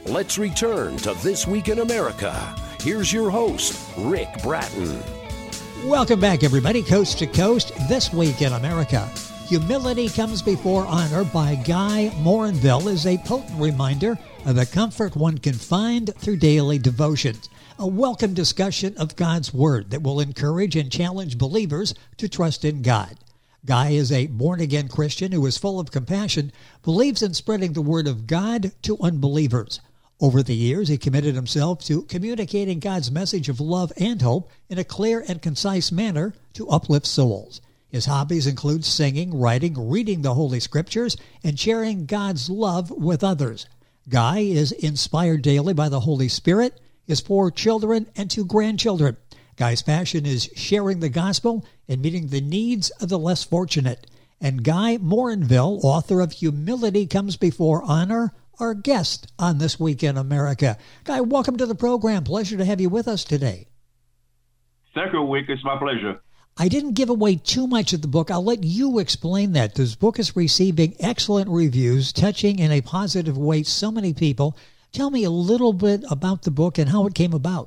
Let's return to This Week in America. Here's your host, Rick Bratton. Welcome back, everybody, coast to coast. This Week in America. Humility Comes Before Honor by Guy Morinville is a potent reminder of the comfort one can find through daily devotions. A welcome discussion of God's Word that will encourage and challenge believers to trust in God. Guy is a born-again Christian who is full of compassion, believes in spreading the Word of God to unbelievers. Over the years, he committed himself to communicating God's message of love and hope in a clear and concise manner to uplift souls. His hobbies include singing, writing, reading the Holy Scriptures, and sharing God's love with others. Guy is inspired daily by the Holy Spirit, his 4 children, and 2 grandchildren. Guy's passion is sharing the gospel and meeting the needs of the less fortunate. And Guy Morinville, author of Humility Comes Before Honor, our guest on This Week in America. Guy, welcome to the program. Pleasure to have you with us today. Thank you, Rick. It's my pleasure. I didn't give away too much of the book. I'll let you explain that. This book is receiving excellent reviews, touching in a positive way so many people. Tell me a little bit about the book and how it came about.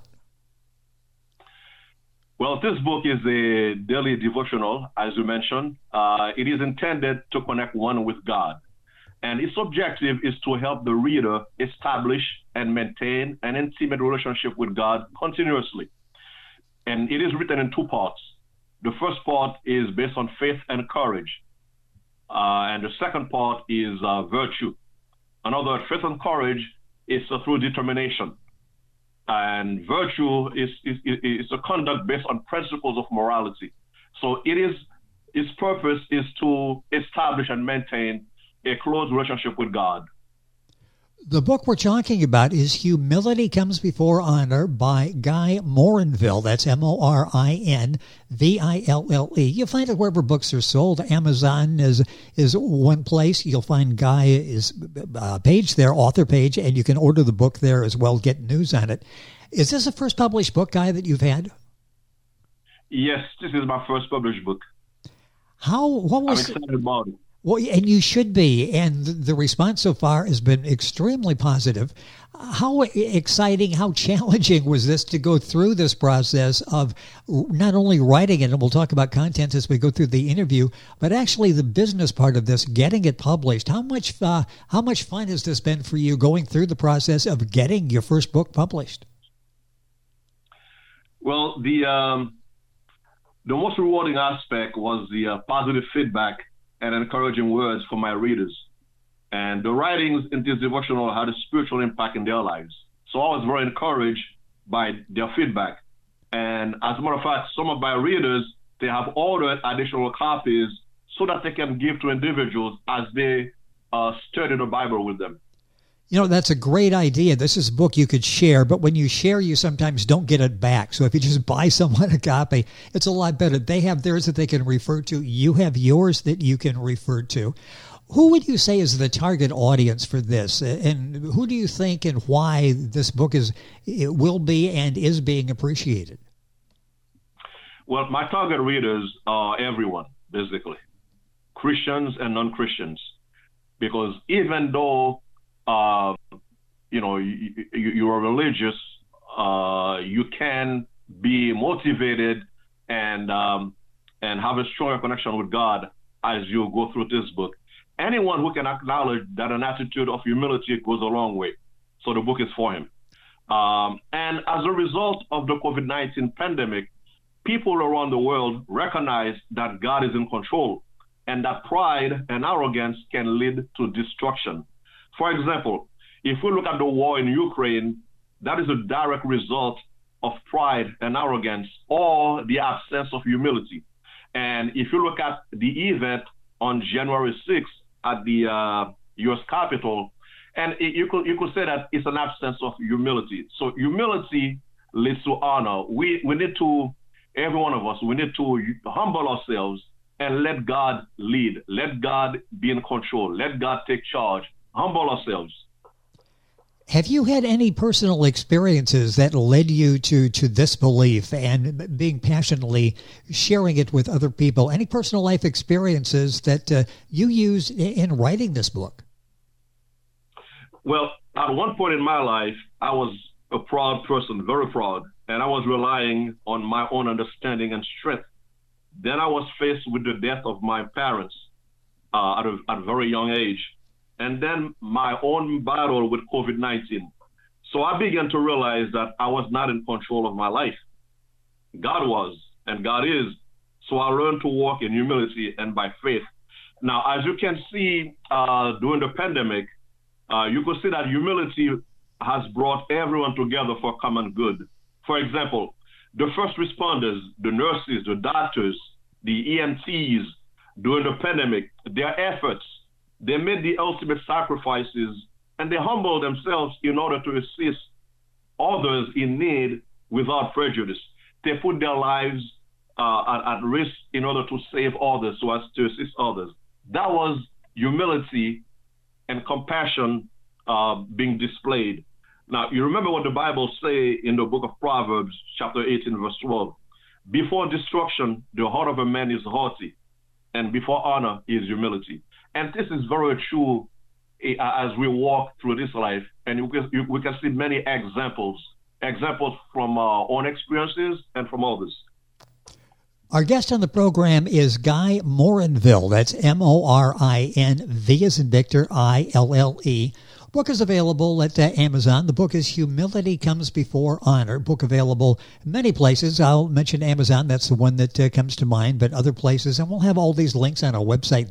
Well, this book is a daily devotional, as you mentioned. It is intended to connect one with God. And its objective is to help the reader establish and maintain an intimate relationship with God continuously. And it is written in 2 parts. The first part is based on faith and courage. And the second part is virtue. In other words, faith and courage is through determination. And virtue is a conduct based on principles of morality. So its purpose is to establish and maintain a close relationship with God. The book we're talking about is Humility Comes Before Honor by Guy Morinville. That's Morinville. You'll find it wherever books are sold. Amazon is one place. You'll find Guy's page there, author page, and you can order the book there as well, get news on it. Is this the first published book, Guy, that you've had? Yes, this is my first published book. What was I'm excited about it. Well, and you should be, and the response so far has been extremely positive. How exciting, how challenging was this to go through this process of not only writing it, and we'll talk about content as we go through the interview, but actually the business part of this, getting it published? How much fun has this been for you going through the process of getting your first book published? Well, the most rewarding aspect was the positive feedback and encouraging words from my readers. And the writings in this devotional had a spiritual impact in their lives. So I was very encouraged by their feedback. And as a matter of fact, some of my readers, they have ordered additional copies so that they can give to individuals as they study the Bible with them. You know, that's a great idea. This is a book you could share, but when you share, you sometimes don't get it back. So if you just buy someone a copy, it's a lot better. They have theirs that they can refer to. You have yours that you can refer to. Who would you say is the target audience for this? And who do you think and why this book will be and is being appreciated? Well, my target readers are everyone, basically, Christians and non-Christians, because even though you are religious, you can be motivated and have a stronger connection with God as you go through this book. Anyone who can acknowledge that an attitude of humility goes a long way. So the book is for him. And as a result of the COVID-19 pandemic, people around the world recognize that God is in control and that pride and arrogance can lead to destruction. For example, if we look at the war in Ukraine, that is a direct result of pride and arrogance or the absence of humility. And if you look at the event on January 6th at the U.S. Capitol, and you could say that it's an absence of humility. So humility leads to honor. We need to, every one of us, we need to humble ourselves and let God lead. Let God be in control. Let God take charge. Humble ourselves. Have you had any personal experiences that led you to this belief and being passionately sharing it with other people? Any personal life experiences that you used in writing this book? Well, at one point in my life, I was a proud person, very proud, and I was relying on my own understanding and strength. Then I was faced with the death of my parents at a very young age, and then my own battle with COVID-19. So I began to realize that I was not in control of my life. God was, and God is. So I learned to walk in humility and by faith. Now, as you can see during the pandemic, you could see that humility has brought everyone together for common good. For example, the first responders, the nurses, the doctors, the EMTs during the pandemic, their efforts, they made the ultimate sacrifices and they humbled themselves in order to assist others in need without prejudice. They put their lives at risk in order to save others, so as to assist others. That was humility and compassion being displayed. Now, you remember what the Bible say in the book of Proverbs, chapter 18, verse 12. Before destruction, the heart of a man is haughty, and before honor is humility. And this is very true as we walk through this life, and we can see many examples from our own experiences and from others. Our guest on the program is Guy Morinville. That's Morin, V as in Victor, ILLE. Book is available at Amazon. The book is Humility Comes Before Honor. Book available many places. I'll mention Amazon. That's the one that comes to mind, but other places. And we'll have all these links on our website,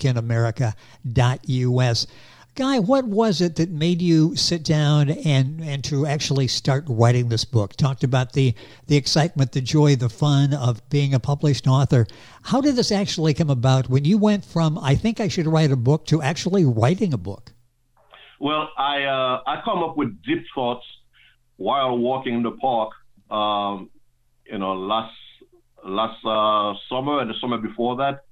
thisweekinamerica.us. Guy, what was it that made you sit down and to actually start writing this book? Talked about the excitement, the joy, the fun of being a published author. How did this actually come about when you went from, I think I should write a book, to actually writing a book? Well, I come up with deep thoughts while walking in the park, last summer and the summer before that.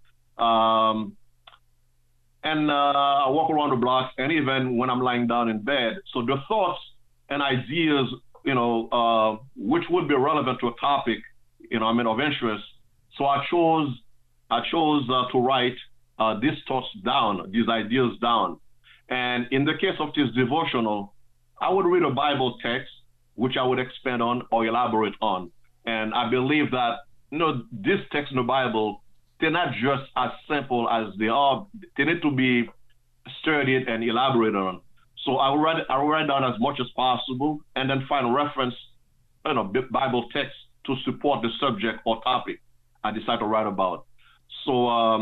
And I walk around the block, and even when I'm lying down in bed. So the thoughts and ideas, which would be relevant to a topic, of interest. So I chose to write these thoughts down, these ideas down. And in the case of this devotional, I would read a Bible text, which I would expand on or elaborate on. And I believe that, these texts in the Bible, they're not just as simple as they are. They need to be studied and elaborated on. So I'll write down as much as possible and then find reference, Bible text to support the subject or topic I decide to write about. So,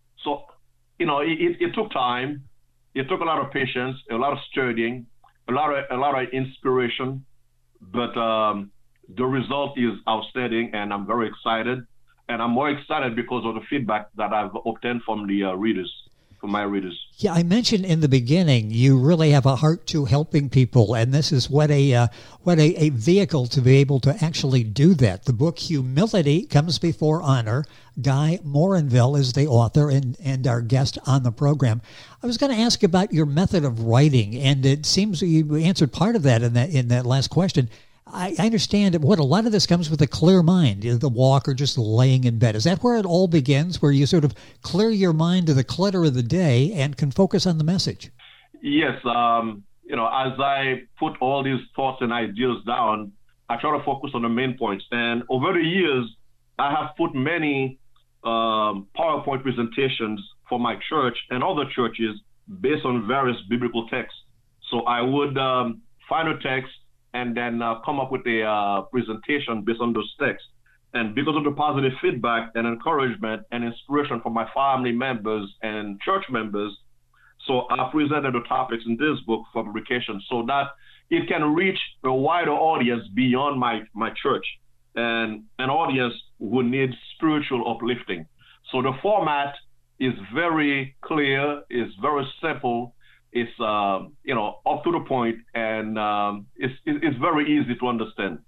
it took time. It took a lot of patience, a lot of studying, a lot of inspiration. But the result is outstanding, and I'm very excited. And I'm more excited because of the feedback that I've obtained from the from my readers. Yeah, I mentioned in the beginning, you really have a heart to helping people, and this is what a vehicle to be able to actually do that. The book Humility Comes Before Honor. Guy Morinville is the author and our guest on the program. I was going to ask about your method of writing, and it seems you answered part of that in that last question. I understand what a lot of this comes with a clear mind, the walk or just laying in bed. Is that where it all begins, where you sort of clear your mind to the clutter of the day and can focus on the message? Yes. As I put all these thoughts and ideas down, I try to focus on the main points. And over the years, I have put many PowerPoint presentations for my church and other churches based on various biblical texts. So I would find a text and then come up with a presentation based on those texts. And because of the positive feedback and encouragement and inspiration from my family members and church members, so I presented the topics in this book for publication so that it can reach a wider audience beyond my church and an audience who needs spiritual uplifting. So the format is very clear, it's very simple, it's up to the point, and it's very easy to understand.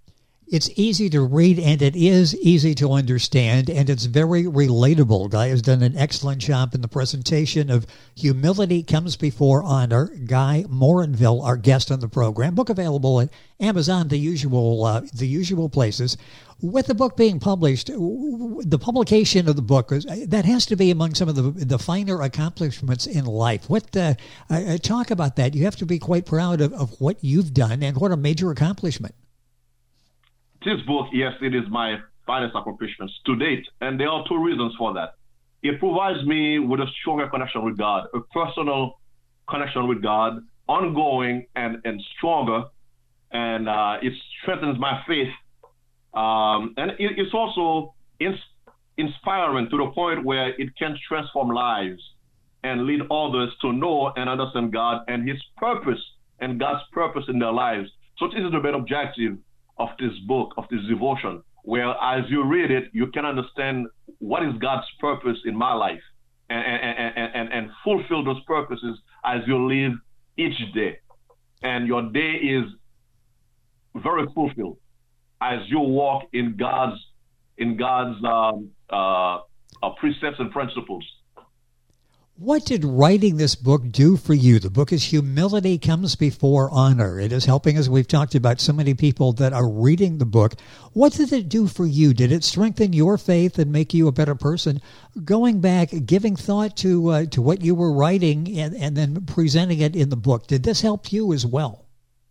It's easy to read, and it is easy to understand, and it's very relatable. Guy has done an excellent job in the presentation of Humility Comes Before Honor. Guy Morinville, our guest on the program. Book available at Amazon, the usual places. With the book being published, the publication of the book, that has to be among some of the finer accomplishments in life. Talk about that. You have to be quite proud of what you've done, and what a major accomplishment. This book, yes, it is my finest accomplishments to date, and there are two reasons for that. It provides me with a stronger connection with God, a personal connection with God, ongoing and stronger, and it strengthens my faith. And it's also inspiring to the point where it can transform lives and lead others to know and understand God and His purpose and God's purpose in their lives. So this is the main objective of this book, of this devotion, where as you read it, you can understand what is God's purpose in my life and fulfill those purposes as you live each day. And your day is very fulfilled as you walk in God's precepts and principles. What did writing this book do for you? The book is Humility Comes Before Honor. It is helping, as we've talked about, so many people that are reading the book. What did it do for you? Did it strengthen your faith and make you a better person? Going back, giving thought to what you were writing and then presenting it in the book, did this help you as well?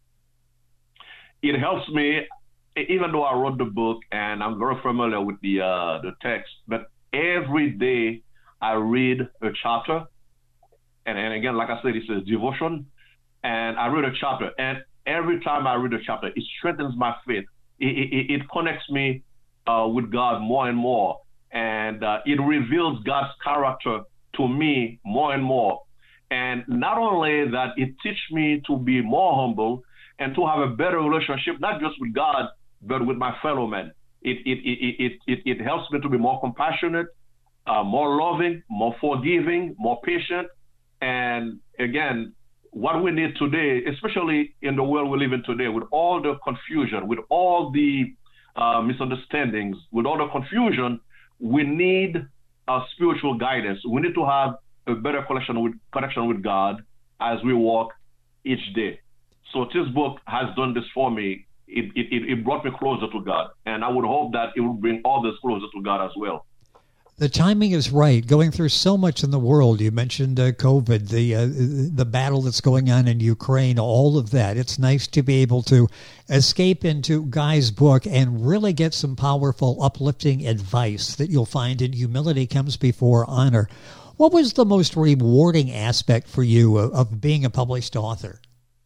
It helps me, even though I wrote the book and I'm very familiar with the text, but every day I read a chapter, and again, like I said, it's a devotion, and I read a chapter, and every time I read a chapter, it strengthens my faith. It connects me with God more and more, and it reveals God's character to me more and more. And not only that, it teaches me to be more humble and to have a better relationship, not just with God, but with my fellow men. It helps me to be more compassionate, more loving, more forgiving, more patient. And again, what we need today, especially in the world we live in today, with all the confusion, with all the misunderstandings, with all the confusion, we need spiritual guidance. We need to have a better connection with God as we walk each day. So this book has done this for me. It brought me closer to God, and I would hope that it will bring others closer to God as well. The timing is right. Going through so much in the world. You mentioned COVID, the battle that's going on in Ukraine, all of that. It's nice to be able to escape into Guy's book and really get some powerful, uplifting advice that you'll find in Humility Comes Before Honor. What was the most rewarding aspect for you of being a published author?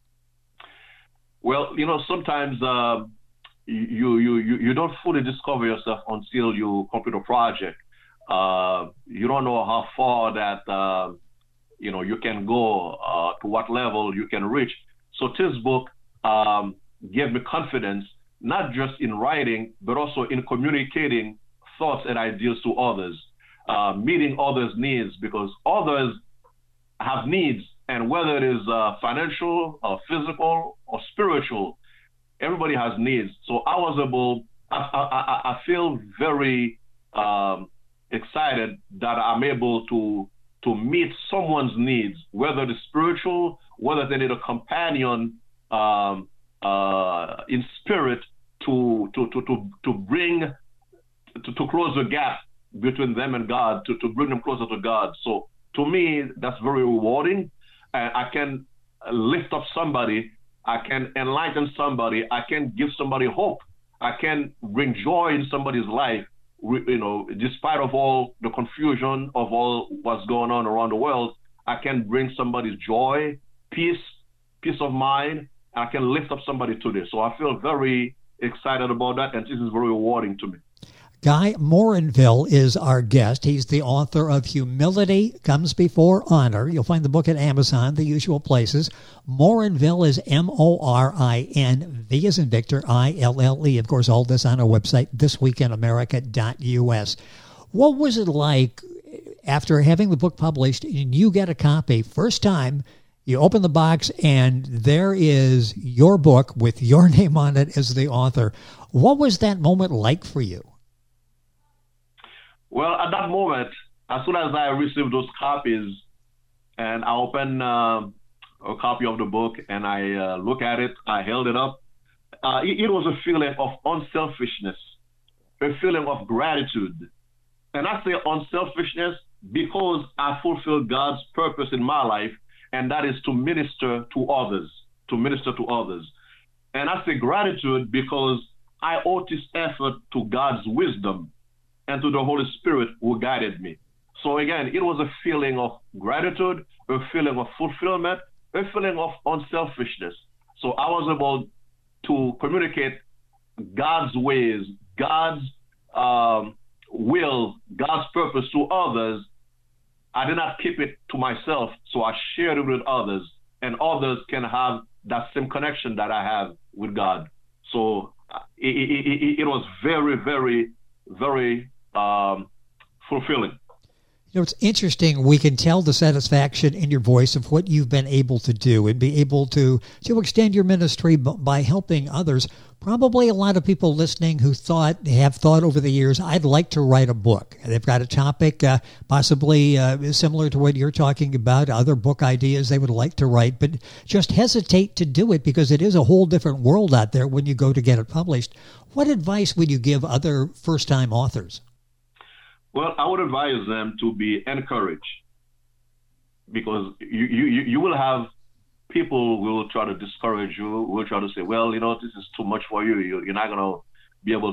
Well, sometimes you don't fully discover yourself until you complete a project. You don't know how far that, you can go, to what level you can reach. So this book gave me confidence, not just in writing, but also in communicating thoughts and ideas to others, meeting others' needs, because others have needs, and whether it is financial or physical or spiritual, everybody has needs. So I feel very excited that I'm able to meet someone's needs, whether it's spiritual, whether they need a companion in spirit to close the gap between them and God, to bring them closer to God. So to me, that's very rewarding. I can lift up somebody, I can enlighten somebody, I can give somebody hope, I can bring joy in somebody's life. Despite of all the confusion of all what's going on around the world, I can bring somebody joy, peace of mind, and I can lift up somebody today. So I feel very excited about that, and this is very rewarding to me. Guy Morinville is our guest. He's the author of Humility Comes Before Honor. You'll find the book at Amazon, the usual places. Morinville is Morin, V as in Victor, ILLE. Of course, all this on our website, thisweekinamerica.us. What was it like after having the book published and you get a copy, first time, you open the box and there is your book with your name on it as the author? What was that moment like for you? Well, at that moment, as soon as I received those copies, and I opened a copy of the book and I look at it, I held it up. It was a feeling of unselfishness, a feeling of gratitude. And I say unselfishness because I fulfilled God's purpose in my life, and that is to minister to others, And I say gratitude because I owe this effort to God's wisdom and to the Holy Spirit who guided me. So again, it was a feeling of gratitude, a feeling of fulfillment, a feeling of unselfishness. So I was able to communicate God's ways, God's will, God's purpose to others. I did not keep it to myself, so I shared it with others, and others can have that same connection that I have with God. So it was very, very, very fulfilling. You know, it's interesting. We can tell the satisfaction in your voice of what you've been able to do and be able to extend your ministry by helping others. Probably a lot of people listening who have thought over the years, I'd like to write a book. They've got a topic possibly similar to what you're talking about, other book ideas they would like to write, but just hesitate to do it because it is a whole different world out there when you go to get it published. What advice would you give other first-time authors? Well, I would advise them to be encouraged, because you will have people who will try to discourage you, who will try to say, well, this is too much for you. You're not going to be able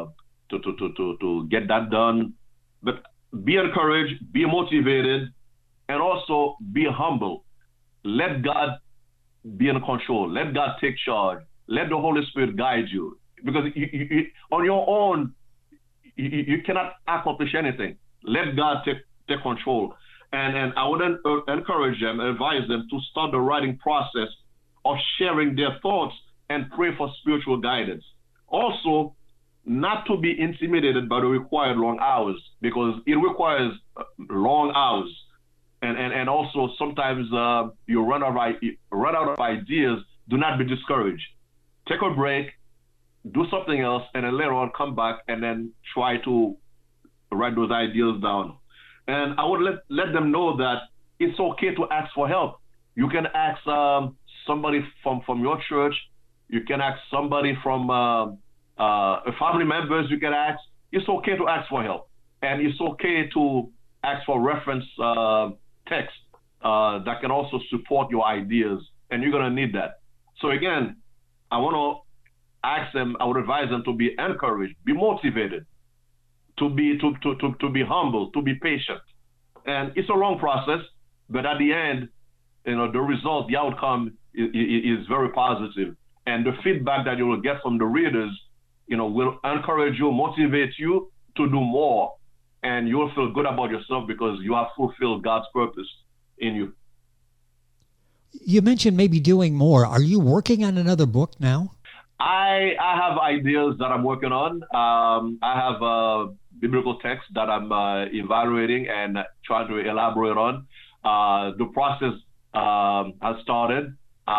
to get that done. But be encouraged, be motivated, and also be humble. Let God be in control. Let God take charge. Let the Holy Spirit guide you. Because you on your own, you cannot accomplish anything. Let God take control. And I would encourage them, advise them to start the writing process of sharing their thoughts and pray for spiritual guidance. Also, not to be intimidated by the required long hours, because it requires long hours. And also sometimes you run out of ideas. Do not be discouraged. Take a break. Do something else, and then later on come back and then try to write those ideas down. And I would let them know that it's okay to ask for help. You can ask somebody from your church. You can ask somebody from family members. You can ask. It's okay to ask for help, and it's okay to ask for reference text that can also support your ideas, and you're gonna need that. So again, I would advise them to be encouraged, be motivated, to be humble, to be patient. And it's a long process, but at the end, the result, the outcome is very positive. And the feedback that you will get from the readers, will encourage you, motivate you to do more. And you'll feel good about yourself because you have fulfilled God's purpose in you. You mentioned maybe doing more. Are you working on another book now? I have ideas that I'm working on. I have biblical texts that I'm evaluating and trying to elaborate on. The process has started.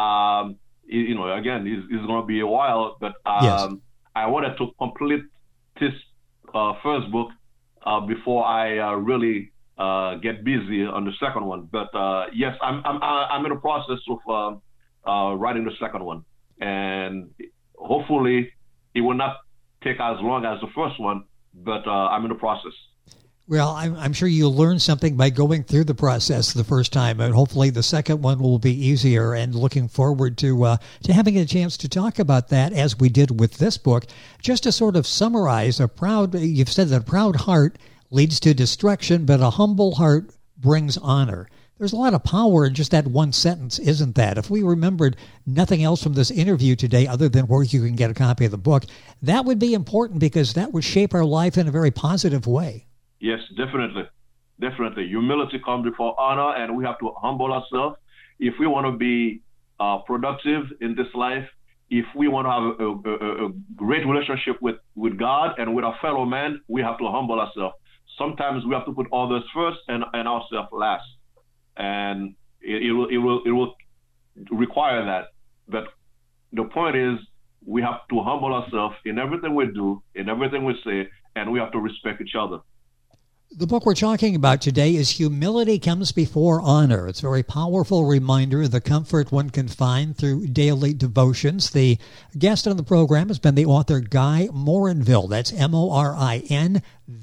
Again, it's going to be a while, but yes. I wanted to complete this first book before I really get busy on the second one. But yes, I'm in the process of writing the second one, and hopefully it will not take as long as the first one, but I'm in the process. Well, I'm sure you'll learn something by going through the process the first time, and hopefully the second one will be easier, and looking forward to having a chance to talk about that as we did with this book. Just to sort of summarize, you've said that a proud heart leads to destruction, but a humble heart brings honor. There's a lot of power in just that one sentence, isn't that? If we remembered nothing else from this interview today other than where you can get a copy of the book, that would be important because that would shape our life in a very positive way. Yes, definitely. Definitely. Humility comes before honor, and we have to humble ourselves. If we want to be productive in this life, if we want to have a great relationship with God and with our fellow man, we have to humble ourselves. Sometimes we have to put others first and ourselves last. And it will require that. But the point is, we have to humble ourselves in everything we do, in everything we say, and we have to respect each other. The book we're talking about today is Humility Comes Before Honor. It's a very powerful reminder of the comfort one can find through daily devotions. The guest on the program has been the author Guy Morinville. That's Morinville.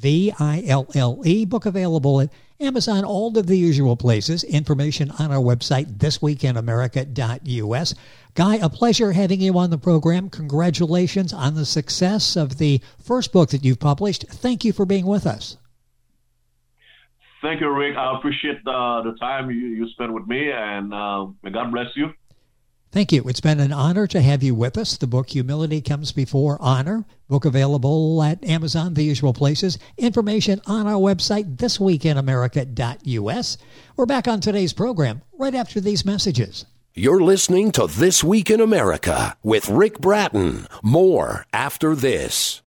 Book available at Amazon, all of the usual places. Information on our website, thisweekinamerica.us. Guy, a pleasure having you on the program. Congratulations on the success of the first book that you've published. Thank you for being with us. Thank you, Rick. I appreciate the time you spent with me, and may God bless you. Thank you. It's been an honor to have you with us. The book Humility Comes Before Honor. Book available at Amazon, the usual places. Information on our website, thisweekinamerica.us. We're back on today's program right after these messages. You're listening to This Week in America with Rick Bratton. More after this.